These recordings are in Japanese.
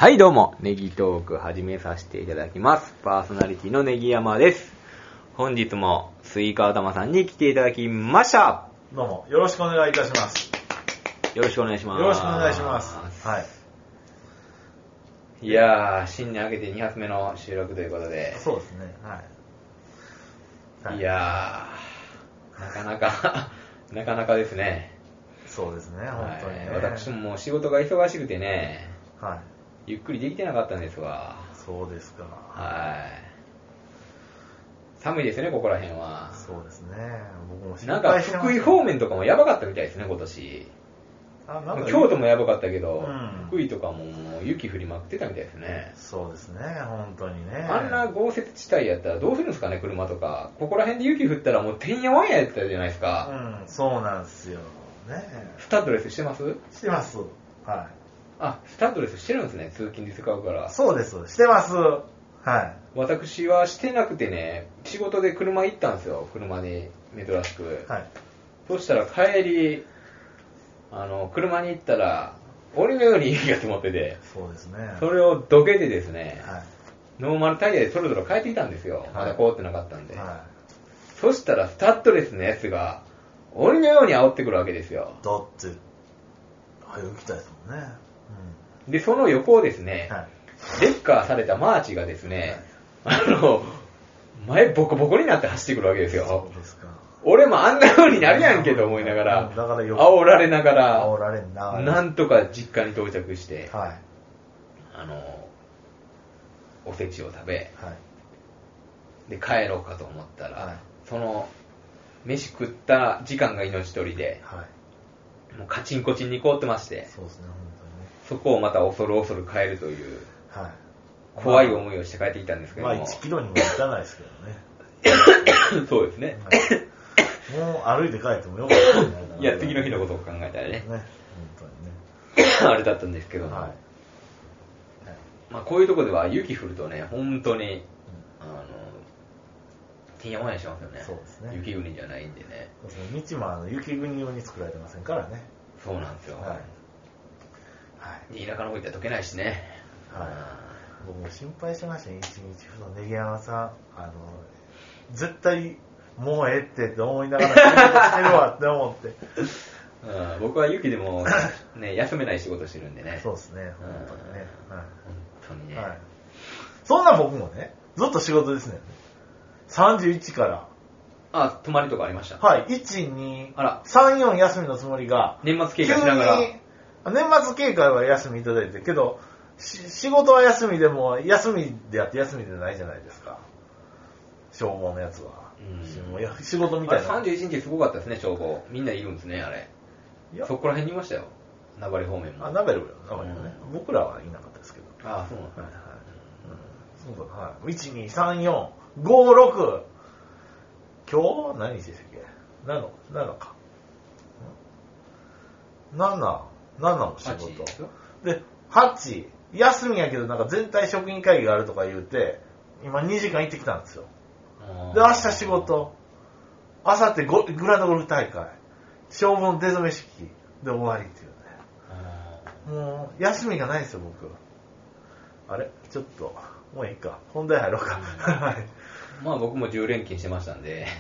はいどうも、ネギトーク始めさせていただきます。パーソナリティのネギ山です。本日もスイカ頭さんに来ていただきました。 どうも、よろしくお願いいたします。 よろしくお願いします。 よろしくお願いします。はい。 いやー、新年明けて2発目の収録ということで。 そうですね、はい。 いやー、なかなかですね。 そうですね、本当にね。 私ももう仕事が忙しくてね、 はい。 ゆっくりできてなかったんですわ。 そうですか。 はい。寒いですね、ここら辺は。 そうですね。僕も心なんか配してます。 福井方面とかもやばかったみたいですね、今年。京都もやばかったけど、福井とかももう雪降りまくってたみたいですね。 そうですね、本当にね。 あんな豪雪地帯やったらどうするんですかね、車とか。ここら辺で雪降ったらもうてんやわんややったじゃないですか。 そうなんですよ。ね。 スタッドレスしてます？ してます。はい。 あ、スタッドレスしてるんですね、通勤で使うから。 そうです、してます。はい。 私はしてなくてね、仕事で車行ったんですよ、車に珍しく。 はい。 そしたら帰り、車に行ったら、鬼のように雪が積もってて、 そうですね。 それをどけてですね、 はい。 ノーマルタイヤでそろそろ帰ってきたんですよ。まだ凍ってなかったんで。 はい。 そしたらスタッドレスのやつが、鬼のように煽ってくるわけですよ。 だって、早く来たやつもんね。 で、その横をですね、 はい。 レッカーされたマーチがですね、前ボコボコになって走ってくるわけですよ。 そうですか。 俺もあんな風になるやんけと思いながら、 だから煽られながら、 煽られんな。 なんとか実家に到着して、 はい。 おせちを食べ、 はい。 で帰ろうかと思ったら、 はい。 その飯食った時間が命取りで、 はい。 もうカチンコチンに凍ってまして、 そうですね、本当にね。 そこをまた恐る恐る帰るという、 はい。 怖い思いをして帰ってきたんですけども。 まあ1キロにも満たないですけどね。 そうですね。 もう歩いて帰ってもよかったんじゃないかな。 いや、次の日のことを考えたらね。 ね。本当にね。 あれだったんですけども。 はい。 まあこういうとこでは雪降るとね、本当に、てんやわんやしますよね。 そうですね。 雪国じゃないんでね。 そうですね。道も雪国用に作られてませんからね。 そうなんですよ。 はい。はい。 で田舎の方行ったら溶けないしね。 はい。僕も心配してましたね、一日ふとネギ山さん、絶対もうええって思いながら仕事してるわって思って。 僕は雪でも、ね、休めない仕事してるんでね。 そうですね、本当にね。 はい、本当にね。 はい。そんな僕もね、ずっと仕事ですね。31から。 あ、泊まりとかありました？ はい、1、2、 あら 3、4休みのつもりが、 年末経過しながら。 年末経過は休みいただいて、けど、仕事は休みでも、休みであって休みでないじゃないですか。消防のやつは。もう仕事みたいな。 31日すごかったですね、消防。みんないるんですね、あれ。そこら辺にいましたよ。名張方面も。 あ、名張ね。僕らはいなかったですけど。 あ、そうなんですね。 そうだ、はい。1、2、3、4、5、6。今日何日でしたっけ ?7 か。7の仕事。で、8、休みやけどなんか全体職員会議があるとか言うて、今2時間行ってきたんですよ。で、明日仕事。明後日グランドゴルフ大会。消防の出初め式で終わりっていうね。もう、休みがないですよ、僕。あれちょっと、もういいか。本題入ろうか。はい。 まあ僕も10連勤してましたんで。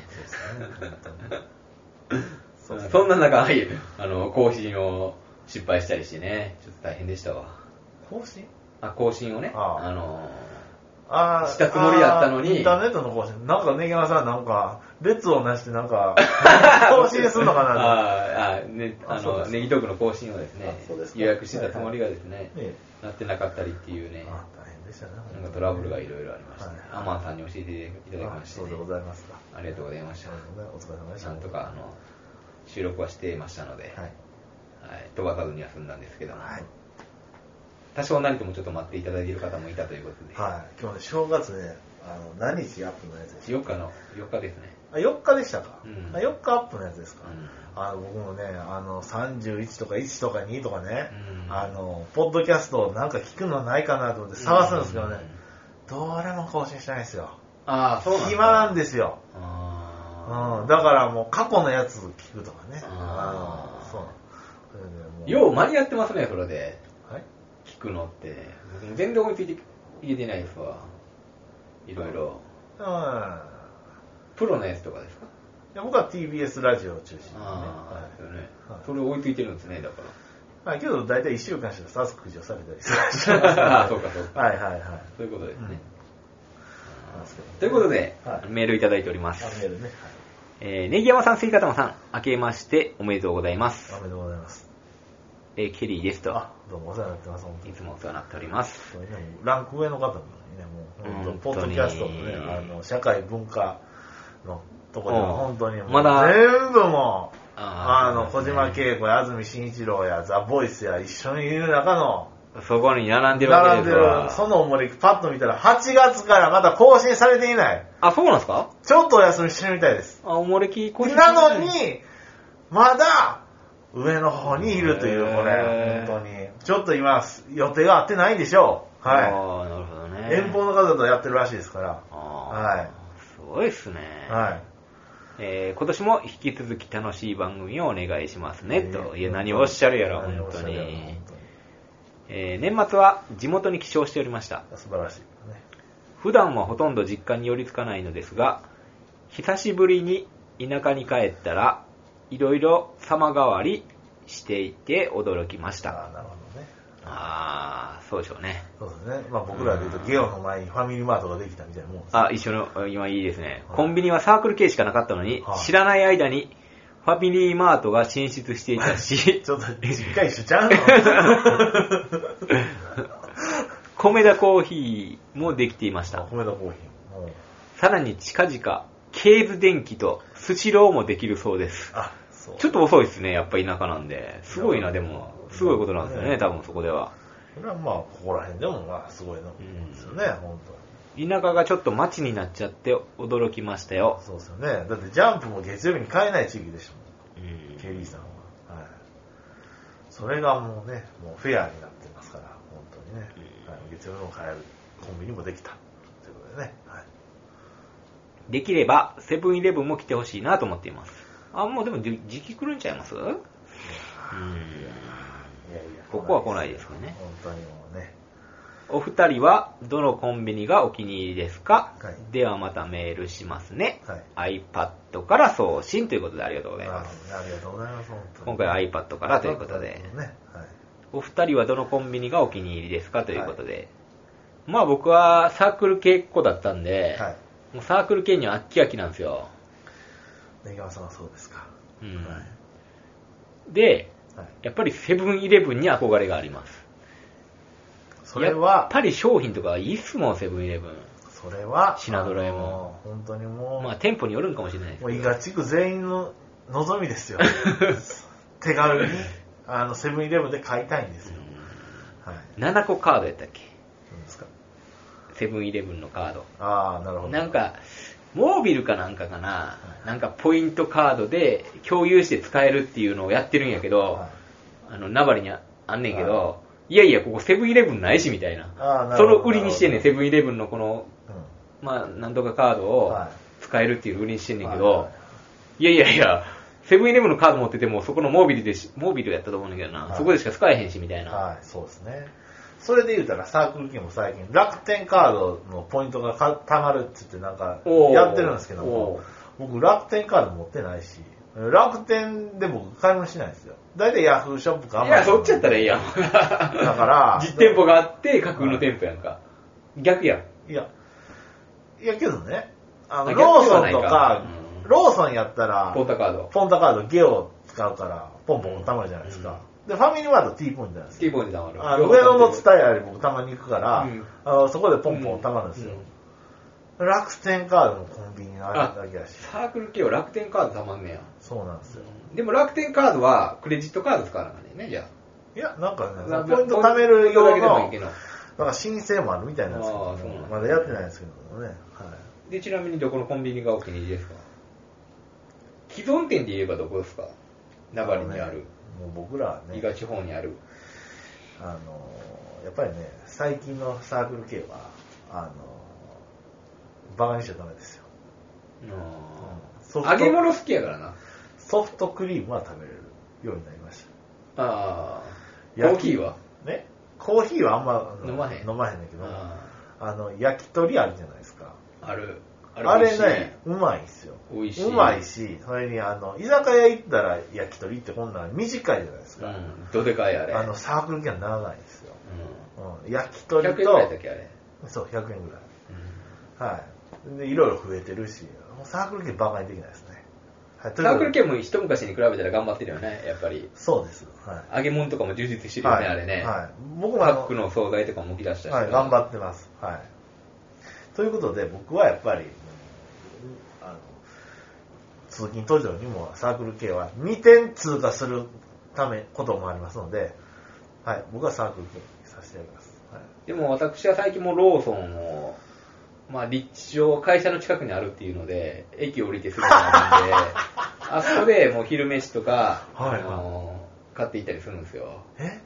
そうですね。 そんな中、更新を失敗したりしてね、ちょっと大変でしたわ。 更新？ 更新をね、 したつもりやったのに。 インターネットの更新。なんかネギ山さんなんか、列をなしてなんか、更新するのかなネギトークの更新をですね、予約してたつもりがですね、なってなかったりっていうね、 大変でしたね。 なんかトラブルがいろいろありましたね。アマンさんに教えていただきまして、 そうでございますか。 ありがとうございました。 お疲れ様でした。 なんとか収録はしていましたので、飛ばさずには済んだんですけども、多少なりともちょっと待っていただいている方もいたということで。 はい。今日ね、正月ね、何日アップのやつでした？4日ですね。 4日でしたか、4日アップのやつですか、僕もね、31とか1とか2とかね、ポッドキャストなんか聞くのないかなと思って探すんですけどね、どれも更新してないですよ。 ああ、そうなんですか。 暇なんですよ。だからもう過去のやつ聞くとかね。そう。 よう間に合ってますね、それで。 はい。 くのって、僕全然追いついていけてないですわ。いろいろ。プロのやつとかですか？ いや僕は TBS ラジオを中心にね。 ですよね。それ追いついてるんですね、だから。 けど大体1週間しかサスク除されたりする。 そうかそうか。 はいはいはい。 そういうことですね。ということで、メールいただいております。 メールね。 ネギ山さん、スイカタマさん、明けましておめでとうございます。 おめでとうございます。 ケリーですと。 どうもお世話になってます。 いつもお世話になっております。 ランク上の方もね、もう本当ポッドキャストのね、社会文化のところでは本当にもう全部もう、小島慶子や安住紳一郎やザ・ボイスや一緒にいる中の、 そこに並んでるわけですわ。 その思いでパッと見たら8月からまだ更新されていない。 そうなんですか？ ちょっとお休みしてみたいです。 おもれき更新なのに、まだ上の方にいるという、これ、本当に。ちょっと今、予定が合ってないんでしょう。はい。 なるほどね。 遠方の方とやってるらしいですから。 はい。すごいっすね。 はい。 今年も引き続き楽しい番組をお願いしますね。と。いや、何をおっしゃるやろ、本当に。年末は地元に帰省しておりました。 素晴らしい、ね。 普段はほとんど実家に寄りつかないのですが、久しぶりに田舎に帰ったら、いろいろ様変わりしていて驚きました。 なるほどね。 そうでしょうね。 そうですね。僕らで言うとゲオの前にファミリーマートができたみたいなもんです。 一緒の、今いいですね。コンビニはサークル系しかなかったのに、知らない間に、ファミリーマートが進出していたし、 ちょっと実家一緒ちゃうの米田コーヒーもできていました。 米田コーヒー。 さらに近々、ケーズ電気とスシローもできるそうです。ちょっと遅いですね、やっぱ田舎なんで。すごいな、でも、すごいことなんですよね、多分そこでは。 これはここら辺でもすごいのですよね、本当に。田舎がちょっと街になっちゃって驚きましたよ。 そうですよね。だってジャンプも月曜日に買えない地域でしたもん。ケリーさんは。はい。それがもうね、もうフェアになってますから、本当にね。月曜日も買えるコンビニもできた。ということでね。はい。 できれば、セブンイレブンも来てほしいなと思っています。もうでも時期来るんちゃいます？ここは来ないですかね。 本当にもうね。 お二人はどのコンビニがお気に入りですか？ではまたメールしますね。iPad から送信ということでありがとうございます。 ありがとうございます。 今回は iPad からということで。お二人はどのコンビニがお気に入りですかということで。僕はサークル系っ子だったんで、もうサークル系には飽き飽きなんですよ。 根川さんはそうですか。 で、やっぱりセブンイレブンに憧れがあります。 それはやっぱり商品とかいいっすもん、セブンイレブン。 それは品揃えも本当にもう店舗によるんかもしれないですけど、 もう伊賀地区全員の望みですよ。手軽にセブンイレブンで買いたいんですよ。 7個カードやったっけ？ 何ですか？ セブンイレブンのカード。 なるほど。 なんかモービルかなんかかな、なんかポイントカードで共有して使えるっていうのをやってるんやけど、名張にあんねんけど、いやいやここセブンイレブンないしみたいな。それを売りにしてんねん、セブンイレブンのこの、なんとかカードを使えるっていうのを売りにしてんねんけど、いや、セブンイレブンのカード持っててもそこのモービルやったと思うんだけどな、そこでしか使えへんしみたいな。 そうですね。それで言うたらサークル系も最近楽天カードのポイントが貯まるって言ってなんかやってるんですけども、僕楽天カード持ってないし、楽天で僕買い物しないんですよ。だいたいヤフーショップか。 いや、そっちやったらいいやん。 だから実店舗があって架空の店舗やんか。逆やん。 いやけどね、ローソンとか、ローソンやったらポンタカードゲオ使うからポンポン貯まるじゃないですか。で、ファミリーマート T ポイントなんですよ。 T ポイント貯まる。 上野のツタヤより僕たまに行くから、そこでポンポン貯まるんですよ。楽天カードのコンビニのあれだけやし。 サークル系は楽天カード貯まんねや。 そうなんですよ。 でも楽天カードはクレジットカード使わなかったね、じゃあ。 いや、なんかね、ポイント貯める用の、だから申請もあるみたいなんですけど、まだやってないですけどね。 で、ちなみにどこのコンビニがお気に入りですか？既存店で言えばどこですか？名張にある。 もう僕らはね、 伊賀地方にある。 やっぱりね、最近のサークル系は、バカにしちゃダメですよ。 揚げ物好きやからな。 ソフトクリームは食べれるようになりました。 コーヒーは？ ね？ コーヒーはあんま飲まへんねんけど、焼き鳥あるじゃないですか。 ある。 あれね、うまいんですよ。 美味しい。 うまいし、それに居酒屋行ったら焼き鳥ってこんなん短いじゃないですか。 どでかいあれ。 サークル券は長いんですよ。焼き鳥と。 100円ぐらいだっけあれ。 そう、100円ぐらい。はい。で、いろいろ増えてるし、サークル券バカにできないですね。 サークル券も一昔に比べたら頑張ってるよね、やっぱり。 そうです。はい。 揚げ物とかも充実してるよね、あれね。 はい。僕もパックの惣菜とかも起き出したし。 はい、頑張ってます。はい。ということで、僕はやっぱり、通勤途上にもサークル系は2点通過することもありますので、はい、僕はサークル系にさせていただきます。はい、 でも私は最近もローソンを、立地上会社の近くにあるっていうので、駅降りてすぐなんで、あそこでもう昼飯とか、買っていったりするんですよ。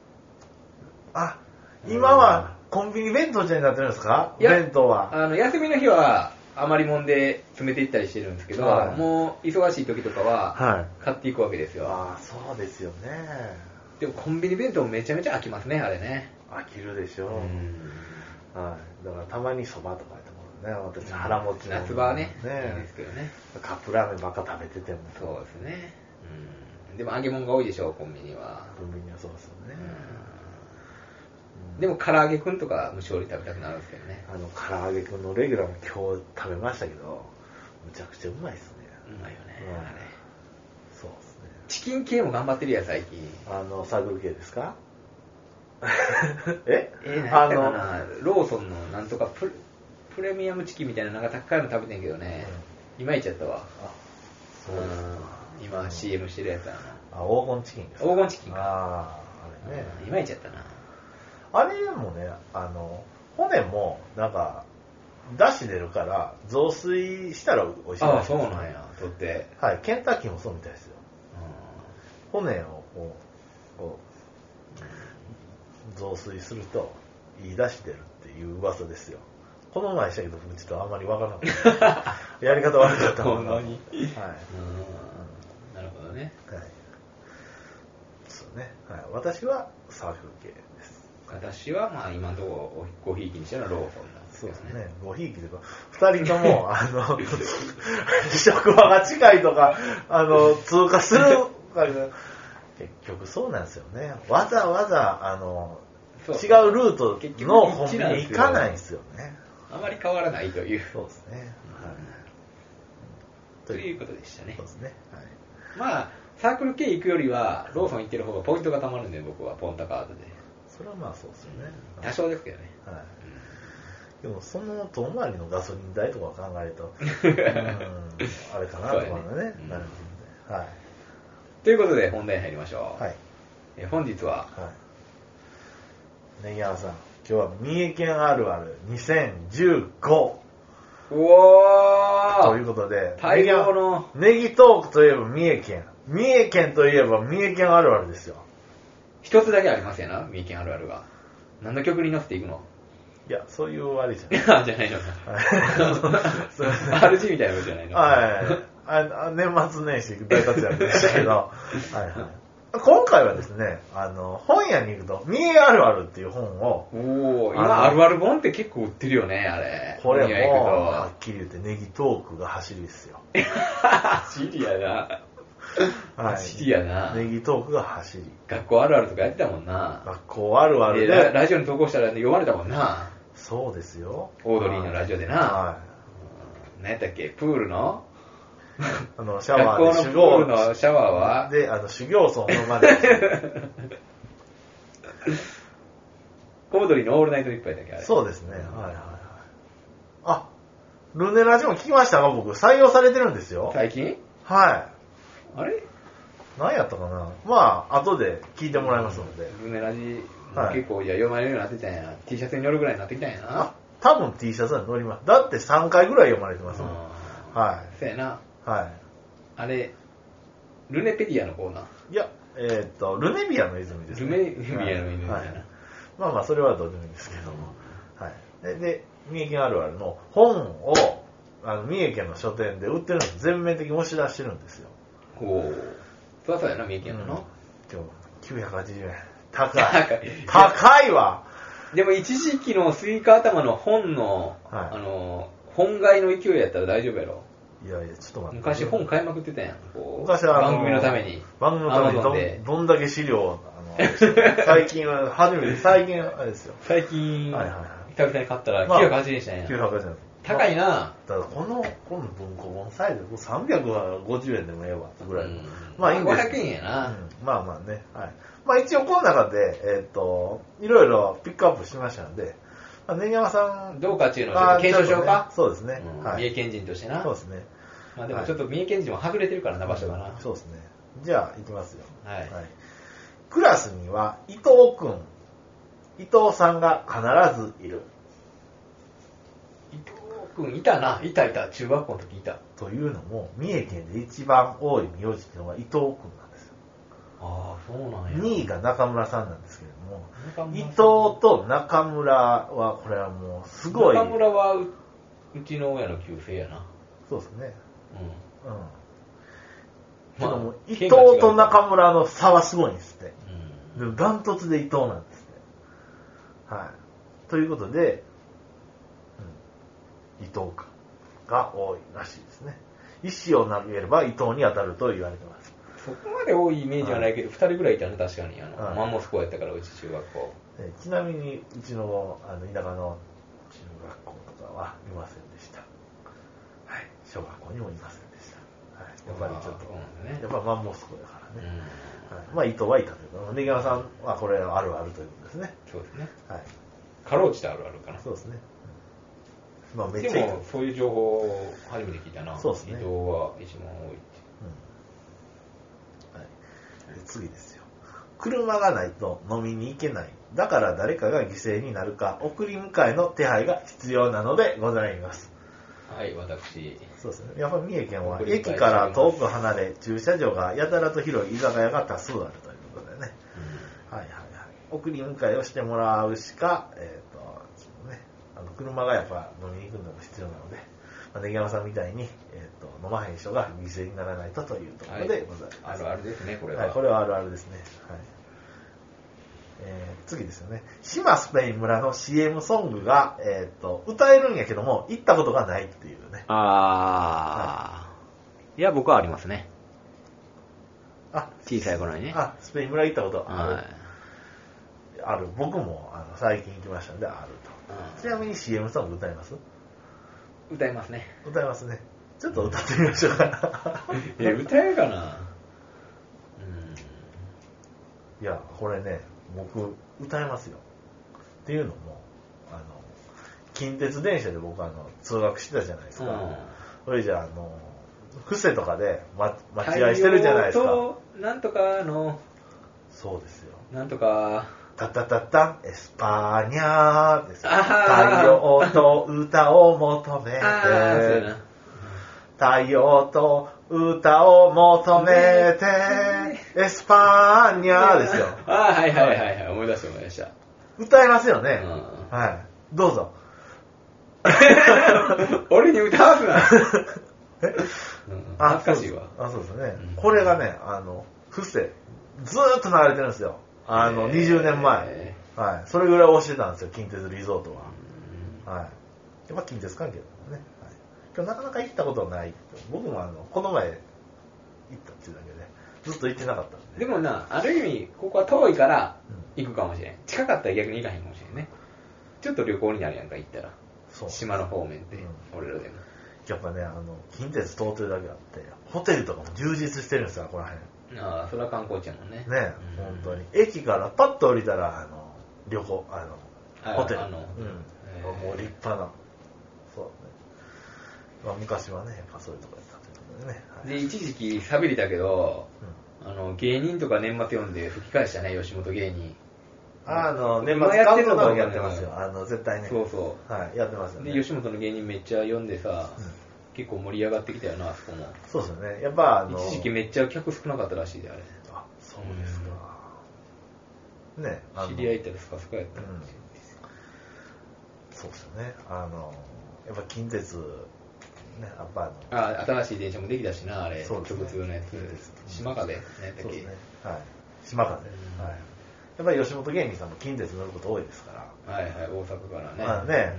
今はコンビニ弁当になってるんですか？弁当は。 休みの日は余りもんで詰めていったりしてるんですけど、もう忙しい時とかは買っていくわけですよ。 そうですよね。 でもコンビニ弁当めちゃめちゃ飽きますね、あれね。 飽きるでしょ。はい。だからたまにそばとかやったもんね。私腹持ちの。 夏場はね、いいですけどね。 カップラーメンばっか食べてても。 そうですね。でも揚げ物が多いでしょ、コンビニは。 コンビニはそうですよね。 でも唐揚げくんとか無性に食べたくなるんですけどね。 唐揚げくんのレギュラーも今日食べましたけど、むちゃくちゃうまいですね。 うまいよね、あれ。 そうですね。 チキン系も頑張ってるや最近。 サークル系ですか？ 何やったかな、ローソンのなんとかプレミアムチキンみたいななんか高いの食べてんけどね、いまいちやったわ。そうですか。今 CM してるやつ黄金チキンですか？ 黄金チキンか。 あれね。 いまいちやったな。 あれもね、骨も、なんか、出汁出るから、雑炊したら美味しい。 そうなんや、とって。 はい、ケンタッキーもそうみたいですよ。骨をこう、雑炊すると、いい出汁出るっていう噂ですよ。この前したけど、僕ちょっとあんまりわからなかった。やり方悪かったもんな。 ほんまに。はい。なるほどね。 はい。そうね。はい。私はサークル系です。 私は今のところごひいきにしてのローソンなんですけどね。 そうですね。ごひいきというか、二人とも、職場が近いとか、通過する結局そうなんですよね。わざわざ、違うルートのコンビニ行かないんですよね。 あまり変わらないという。 そうですね。 ということでしたね。 そうですね。 サークル系行くよりは、ローソン行ってる方がポイントがたまるんで、僕はポンタカードで。 それはそうですよね。 多少ですけどね。 はい。でも、その遠回りのガソリン代とか考えると、あれかなとかね、なるんで。はい。 ということで、本題に入りましょう。 はい。 本日は、 ネギ山さん、今日は三重県あるある2015。 うわということで、 大量のネギトークといえば三重県。三重県といえば三重県あるあるですよ。 一つだけありますよな、三重県あるあるが。何の曲に乗せていくの？ いや、そういうあれじゃない。 じゃないのか。RG みたいなことじゃないの？ はい。年末年始大活躍でしたけど、はいはい。今回はですね、本屋に行くと、三重あるあるっていう本を。 今あるある本って結構売ってるよね、あれ。 これも、はっきり言ってネギトークが走りですよ。 走りやな。走りやな。 ネギトークが走り。 学校あるあるとかやってたもんな。 学校あるあるで。 ラジオに投稿したら読まれたもんな。 そうですよ。 オードリーのラジオでな。はい。何やったっけ、プールのシャワーで学校のプールのシャワーはで、修行僧のまで。 オードリーのオールナイトニッポンやったっけ、あれ。 そうですね。はいはいはい。あ、ルネラジも聞きましたが、僕、採用されてるんですよ。 最近？ はい。 あれ？ 何やったかな。後で聞いてもらいますので。 ルネラジ、結構読まれるようになってきたんや。T シャツに乗るぐらいになってきたんやな。 多分 T シャツに乗ります。だって3回ぐらい読まれてますもん。はい。 そうやな。 はい。 あれ、ルネペディアのコーナー。 いや、ルネビアの泉ですね。 ルネビアの泉だな。それはどうでもいいんですけども。はい。で、三重県あるあるの本を、三重県の書店で売ってるのを全面的に押し出してるんですよ。 ほう。そうやな、三重県の。 今日、980円。高いわ。 でも一時期のスイカ頭の本の、本買いの勢いやったら大丈夫やろ。 いやいや、ちょっと待って。 昔本買いまくってたやん。 昔は番組のために。 番組のためにどんだけ資料を、最近は、最近あれですよ。 最近、久々に買ったら980円したんや。 980円。 高いな。 だからこの文庫本サイズ、350円でもええわ、ぐらいの。 まあいいんです。500円やな。 まあまあね。はい。まあ一応この中で、いろいろピックアップしましたんで、根山さん。 どうかっていうのをちょっと検証しようか。 そうですね。 三重県人としてな。 そうですね。 まあでもちょっと三重県人もはぐれてるからな、場所がな。 そうですね。じゃあ、いきますよ。 はい。 クラスには、伊藤さんが必ずいる。 伊藤くんいたな。いた。中学校の時いた。 というのも、三重県で一番多い名字っていうのが伊藤くんなんですよ。 ああ、そうなんや。 2位が中村さんなんですけれども、伊藤と中村は、これはもうすごい。 中村はうちの親の旧姓やな。 そうですね。 けども、伊藤と中村の差はすごいんですって。ダントツで伊藤なんですね。はい。ということで、伊藤君が多いらしいですね。石を投げれば伊藤に当たると言われてます。 そこまで多いイメージはないけど、2人ぐらいいたね、確かに。マンモス校やったから、うち中学校。 ちなみに、うちの田舎の中学校とかはいませんでした。はい。小学校にもいませんでした。はい。やっぱりちょっと、やっぱマンモス校だからね。はい、まあ、伊藤はいたということで、根際さんはこれあるあるということですね。 そうですね。 はい。 かろうじてあるあるかな。 そうですね。まあ、めっちゃでも、そういう情報を初めて聞いたな。 そうですね。 伊藤は一番多いって。 はい。次ですよ。車がないと飲みに行けない。だから誰かが犠牲になるか、送り迎えの手配が必要なのでございます。 はい、私。 そうですね。やっぱり三重県は駅から遠く離れ、駐車場がやたらと広い居酒屋が多数あるということでね。はいはいはい。送り迎えをしてもらうしか、車がやっぱ飲みに行くのも必要なので、根際さんみたいに、飲まへん人が犠牲にならないとというところでございます。 あるあるですね、これは。 はい、これはあるあるですね。はい。次ですよね。島スペイン村の CM ソングが、歌えるんやけども、行ったことがないっていうね。 いや、僕はありますね。 あ、 小さい頃にね。 スペイン村行ったことある。 はい。 ある。僕も最近行きましたんで、あると。ちなみに CM ソング歌います？ 歌いますね。 歌いますね。ちょっと歌ってみましょうかな。 歌えるかな。 いや、これね、僕、歌えますよ。っていうのも、近鉄電車で僕通学してたじゃないですか。それじゃ伏せとかで待合してるじゃないですか。 なんとかの、 そうですよ。 なんとか、 タタタタンエスパーニャーですよ。太陽と歌を求めて、太陽と歌を求めて、エスパーニャーですよ。 はい、思い出した。 歌えますよね。はい。どうぞ。 俺に歌わすな。恥ずかしいわ。 そうですね。これがね、伏せ、ずーっと流れてるんですよ。20年前。はい。それぐらい教えたんですよ、近鉄リゾートは。はい。やっぱ近鉄関係だからね。はい。今日なかなか行ったことない。僕もこの前行ったっていうだけで、ずっと行ってなかったんで。 でもな、ある意味、ここは遠いから行くかもしれん。近かったら逆に行かへんかもしれんね。ちょっと旅行になるやんか、行ったら。島の方面って、俺らでも。 やっぱね、近鉄通ってるだけあって、ホテルとかも充実してるんですよ、ここら辺。 それは観光地やもんね。 ね、本当に。駅からパッと降りたら、旅行、ホテル。もう立派な。そうね。まあ、昔はね、やっぱそういうとこやったということでね。 で、一時期喋りたけど、芸人とか年末読んで吹き返したね、吉本芸人。 年末カウントダウンやってますよ。絶対ね。 そうそう。 はい、やってますよね。 で、吉本の芸人めっちゃ読んでさ、結構盛り上がってきたよな、あそこも。 そうですよね。やっぱ一時期めっちゃ客少なかったらしいで、あれ。 そうですか。ね、 知り合いったらスカスカやったら。 そうですよね。やっぱ近鉄、ね、やっぱ新しい電車もできたしな、あれ。直通のやつ。島風ね、 そうですね。はい。島風。はい。 やっぱり吉本芸人さんも近鉄乗ること多いですから。 はいはい、大阪からね。 まあね、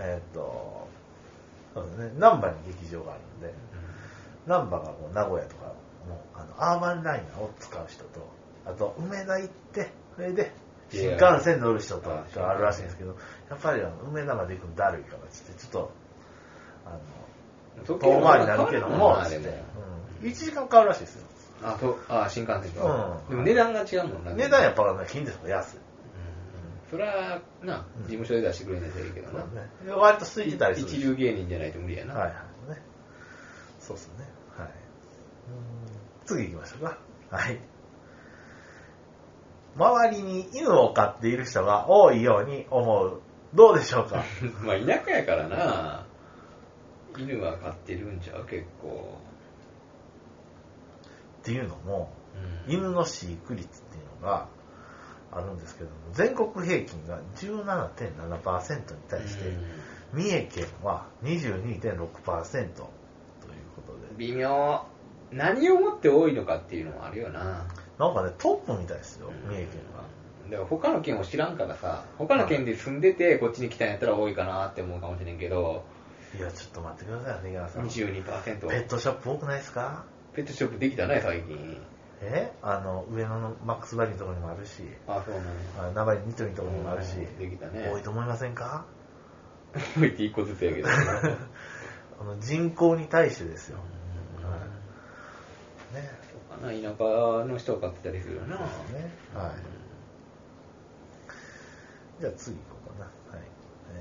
そうですね、難波に劇場があるんで、難波がこう名古屋とかもアーバンライナーを使う人と、あと梅田行って、それで新幹線乗る人とがあるらしいんですけど、やっぱり梅田まで行くのだるいからちょっと遠回りになるけども、1時間かかるらしいですよ。 新幹線と。でも値段が違うもんな。 値段やっぱ近鉄も安い。 それはな、事務所で出してくれないといいけどな。 割と空いてたりする。 一流芸人じゃないと無理やな。 はいはいね。そうっすね。はい。次行きましょうか。はい。周りに犬を飼っている人が多いように思う。どうでしょうか。 まあ田舎やからな。犬は飼ってるんちゃう結構。 っていうのも、犬の飼育率っていうのがあるんですけども、全国平均が 17.7% に対して、三重県は 22.6% ということで。 微妙。何をもって多いのかっていうのもあるよな。 なんかね、トップみたいですよ、三重県は。 だから他の県を知らんからさ、他の県で住んでてこっちに来たんやったら多いかなって思うかもしれんけど。 いや、ちょっと待ってくださいね、さん。 22%。 ペットショップ多くないですか？ ペットショップできたね、最近。 上野のマックスバリーのところにもあるし、 そうなの。名張ニトリのところにもあるし、 できたね。 多いと思いませんか？ 多いって一個ずつやけど。 人口に対してですよ。 ね。田舎の人を飼ってたりするよな。ね。 はい。じゃあ次行こうかな。はい。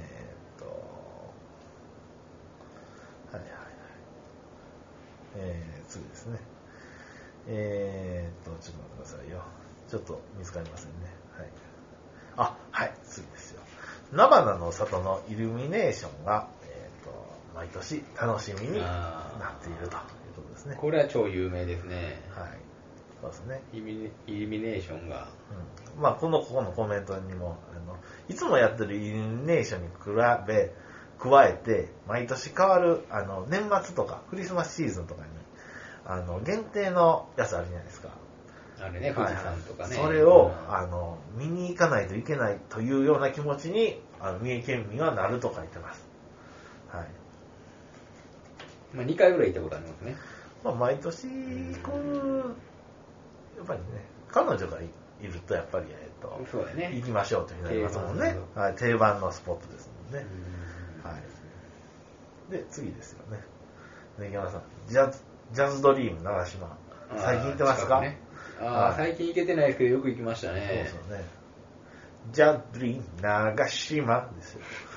はいはいはい。次ですね。ちょっと待ってくださいよ。ちょっと見つかりませんね。はい。はい、次ですよ。菜花の里のイルミネーションが、毎年楽しみになっているということですね。 これは超有名ですね。 はい。そうですね。 イルミネーションが。 まあ、ここのコメントにも、いつもやってるイルミネーションに加えて、毎年変わる、年末とか、クリスマスシーズンとかに、限定のやつあるじゃないですか。 あれね、富士山とかね。 それを、見に行かないといけないというような気持ちに、三重県民はなると書いてます。はい。 まあ、2回ぐらい行ったことありますね。 まあ、毎年、やっぱりね、彼女がいると、やっぱり、 そうだね、 行きましょうというふうになりますもんね。はい、定番のスポットですもんね。はい。で、次ですよね。池山さん、ジャズドリーム長島。最近行ってますか？ 最近行けてないですけど、よく行きましたね。 そうですよね。ジャズドリーム長島です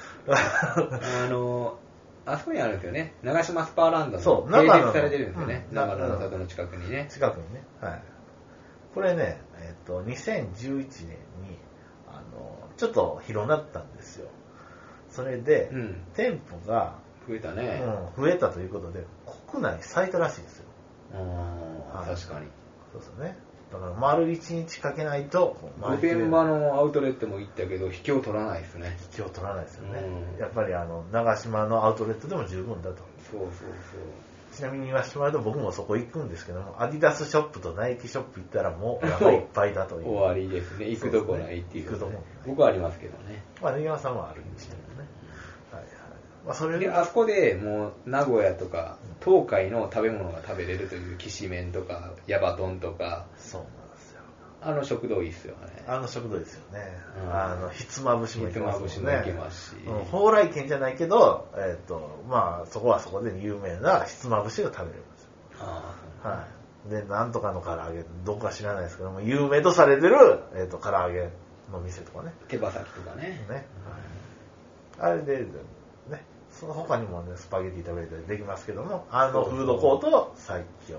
よ。 あそこにあるんですよね。長島スパーランドの。 そう、 併設されてるんですよね。長野の里の近くにね。 近くにね。はい。これね、2011年に、ちょっと広なったんですよ。それで、店舗が、 増えたね。 増えたということで、国内最多らしいですよ。 確かに。 そうですね。だから丸1日かけないと、 御殿場のアウトレットも行ったけど、引きを取らないですね。 引きを取らないですよね。やっぱり長島のアウトレットでも十分だと。 そう。 ちなみに言わせてもらうと僕もそこ行くんですけども、アディダスショップとナイキショップ行ったらもうお腹いっぱいだという。 終わりですね。行くとこないっていう。 行くとこない。 僕はありますけどね。 まあ、根際さんはあるにしてもね。はいはい。まあ、それで、あそこでもう名古屋とか、東海の食べ物が食べれるという、きしめんとか、ヤバトンとか。 そうなんですよ。 食堂いいっすよね。 食堂いいですよね。ひつまぶしも行けますしね。 行けますし。 蓬莱県じゃないけど、まあ、そこはそこで有名なひつまぶしが食べれるんですよ。はい。で、なんとかの唐揚げ、どこか知らないですけども、有名とされてる、唐揚げの店とかね。 手羽先とかね。 あれで、ね、その他にもね、スパゲティ食べれたりできますけども、フードコート最強。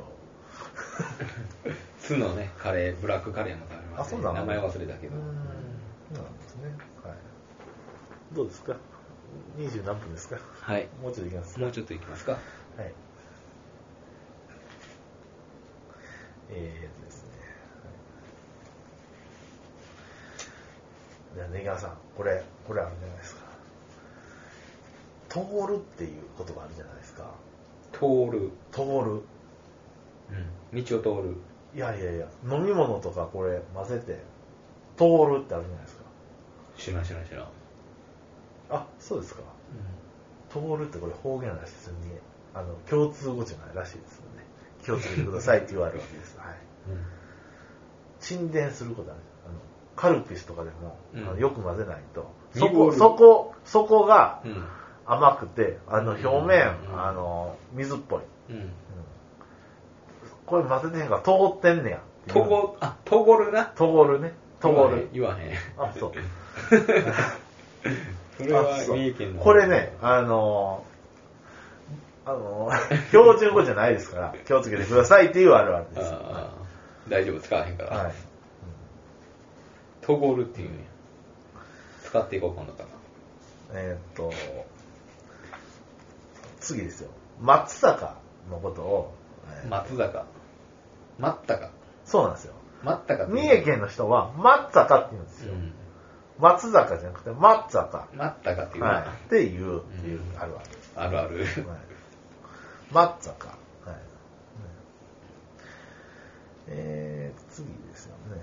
酢のね、カレー、ブラックカレーも食べます、ね。名前忘れたけど。 そうなんですね。はい。どうですか？20何分ですか？ はい。 もうちょっといきますか？ もうちょっといきますか？はい。 ですね。じゃあ、根際さん、これあるじゃないですか。通るっていう言葉あるじゃないですか。 通る。 道を通る。 いや、飲み物とかこれ混ぜて通るってあるじゃないですか。 知らん。 あ、そうですか。通るってこれ方言らしいですよね。共通語じゃないらしいですよね。気をつけてくださいって言われるわけです。はい。沈殿することある。カルピスとかでも、よく混ぜないと、そこが甘くて、表面、水っぽい。これ混ぜてへんから通ってんねや。 とごるな。 とごるね。とごる。 言わへん。 あ、そう。 それは三重県の。 これね、標準語じゃないですから、気をつけてくださいっていうあるあるです。 大丈夫、使わへんから。 はい。 とごるっていうんや。使っていこう、今度から。 次ですよ。松坂のことを。 松坂。待ったか。 そうなんですよ。 待ったか。 三重県の人は松坂って言うんですよ。松坂じゃなくて松坂。 待ったかっていう。 はい。っていうあるある。 ある。 松坂。はい。次ですよね。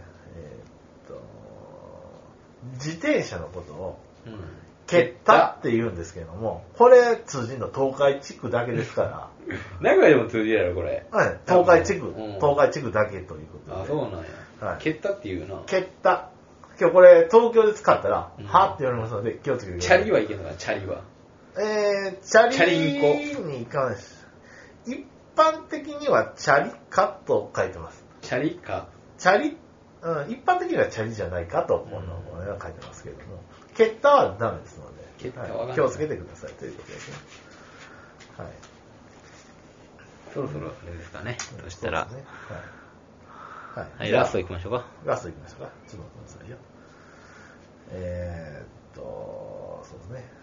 自転車のことを、蹴ったって言うんですけれども、これ通じるの東海地区だけですから。 名古屋でも通じるやろ、これ。 はい。東海地区だけということで。 あ、そうなんや。蹴ったっていうな。 蹴った。今日これ東京で使ったら、はって言われますので気をつけてください。 チャリはいけんのか、チャリは。 チャリに関して、一般的にはチャリカと書いてます。 チャリか。 一般的にはチャリじゃないかとこの書いてますけれども、蹴ったはダメですので、気をつけてくださいということですね。はい。 そろそろあれですかね。そしたら、 はい、 ラスト行きましょうか。 ちょっと待ってくださいよ。そうですね。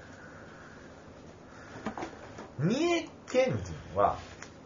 三重県人は、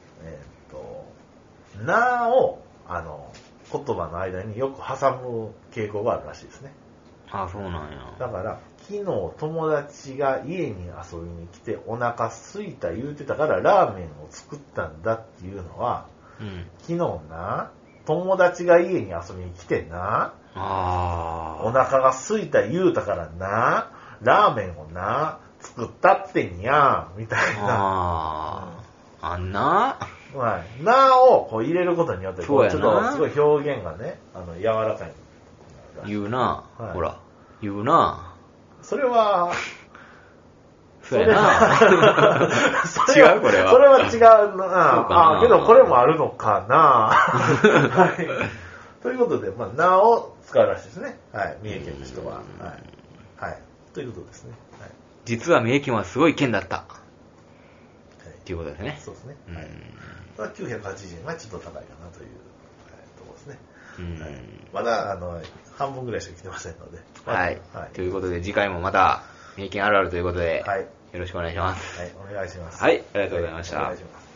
なを、言葉の間によく挟む傾向があるらしいですね。 あ、そうなんや。 だから、昨日友達が家に遊びに来てお腹空いた言うてたからラーメンを作ったんだっていうのは、昨日な、友達が家に遊びに来てな、お腹が空いた言うたからな、ラーメンをな、作ったってんや、みたいな。はい。なをこう入れることによって、ちょっとすごい表現がね、柔らかい。 言うな、ほら、言うな。 それは、 そうやな。違うこれは。 それは違うな。けどこれもあるのかな。はい。ということで、なを使うらしいですね。はい。三重県の人は。はい。ということですね。はい。 実は三重県はすごい県だった。っていうことですね。 そうですね。はい。980円はちょっと高いかなというところですね。まだ、半分ぐらいしか来てませんので。 はい。ということで、次回もまた、三重県あるあるということで、よろしくお願いします。 はい、お願いします。 はい、ありがとうございました。 お願いします。